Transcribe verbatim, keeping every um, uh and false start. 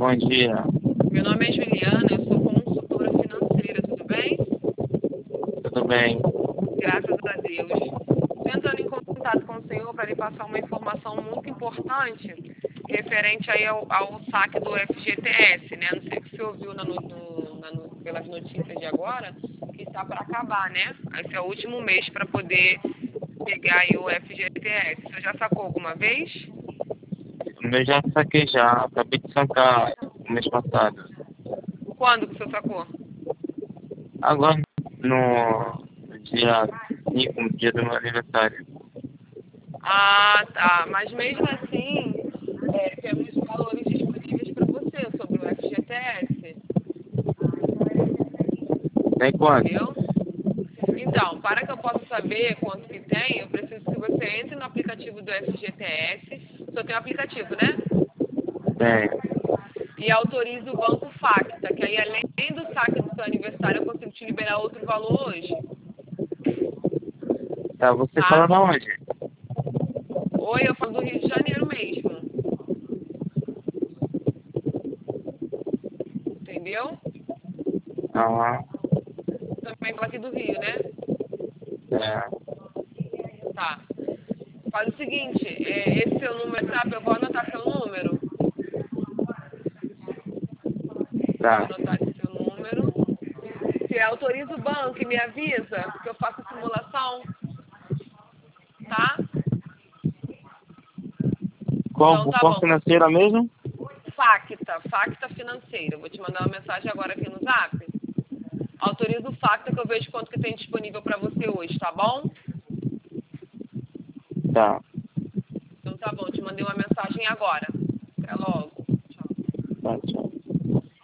Bom dia. Meu nome é Juliana, eu sou consultora financeira, tudo bem? Tudo bem? Graças a Deus. Estou entrando em contato com o senhor para lhe passar uma informação muito importante referente aí ao, ao saque do F G T S, né? Não sei se o senhor viu na no, no, na no, pelas notícias de agora, que está para acabar, né? Esse é o último mês para poder pegar aí o F G T S. O senhor já sacou alguma vez? O meu já saquei já. Acabei de sacar no mês passado. Quando que o senhor sacou? Agora no, no dia cinco, no dia do meu aniversário. Ah, tá. Mas mesmo assim, é, temos valores disponíveis para você sobre o F G T S, Tem quanto? entendeu? Então, para que eu possa saber quanto que tem, eu preciso que você entre no aplicativo do F G T S. Só tem o aplicativo, né? Tem. E autorize o Banco Facta, que aí além do saque do seu aniversário, eu consigo te liberar outro valor hoje, Tá, você tá? fala da onde? Oi, eu falo do Rio de Janeiro mesmo, entendeu? Ah, Também falo aqui do Rio, né? é. Tá. Faz o seguinte, é, esse seu número, sabe? Eu vou anotar seu número. Vou Tá. anotar esse seu número. Você autoriza o banco e me avisa que eu faço a simulação, tá? Qual, Então tá qual bom. financeira mesmo? Facta, Facta financeira. Eu vou te mandar uma mensagem agora aqui no Zap. Autoriza o Facta que eu vejo quanto que tem disponível para você hoje, tá bom? Tá. Então tá bom, te mandei uma mensagem agora. Até logo. Tchau. Tá, tchau.